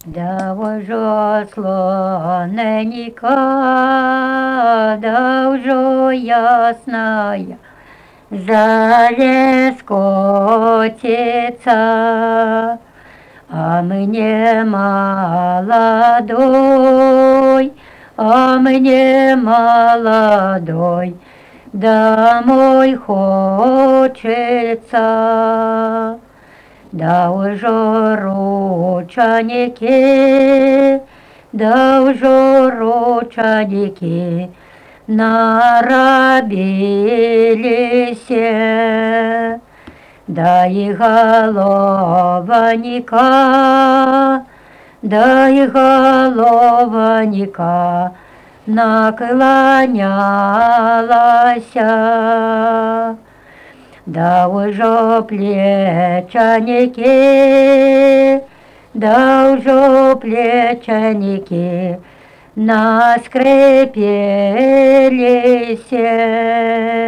Да уже слоненька, да уже ясная, заре скотится, а мне молодой, домой хочется. Да уже ручаники, наробились, да и голованика наклонялася. Да уже плечаники наскрипелись.